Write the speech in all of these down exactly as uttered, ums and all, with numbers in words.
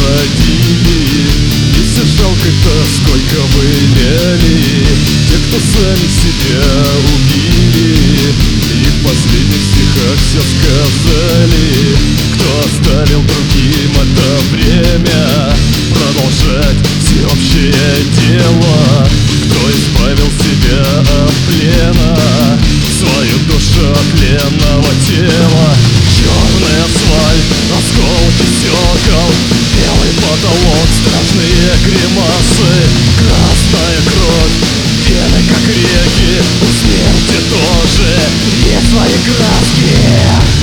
бродили. И все жалко-то, сколько вы лели. Те, кто сами себя убили, и в последних стихах все сказали. Кто оставил другим это время продолжать всеобщее дело, кто избавил себя от плена, свою душу от тленного тела. Черный асфальт, осколки стекол, белый потолок, страшные гримасы, красная кровь, вены как реки, у смерти тоже есть свои краски.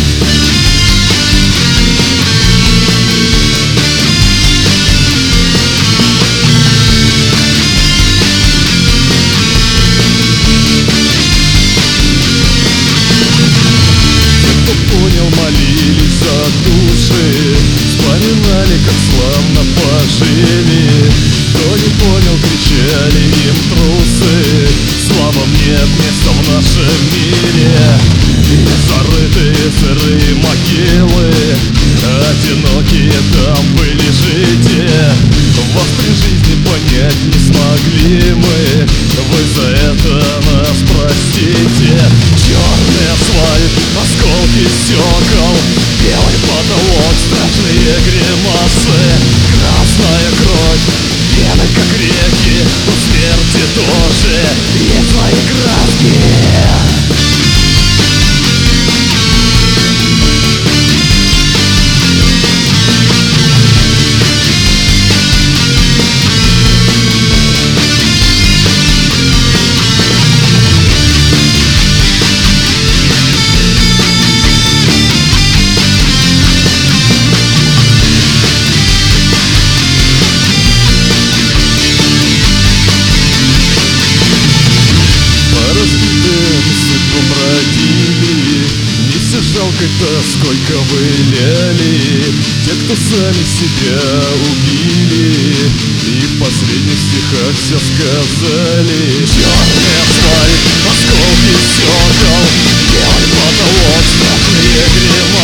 Молились за души, вспоминали, как славно пожили. Кто не понял, кричали им трусы. Славам нет места в нашем мире. И зарытые сырые могилы, одинокие там вы лежите. Вас при жизни понять не смогли мы, вы за это нас простите. Черный асфальт, осколки стекол, белый потолок, страшные гримасы, красная кровь, вены как реки, у смерти тоже есть свои краски. Жалко-то, сколько вы лели. Те, кто сами себя убили, и в последних стихах все сказали. Черный асфальт, осколки стекол, белый потолок, страшные гримасы.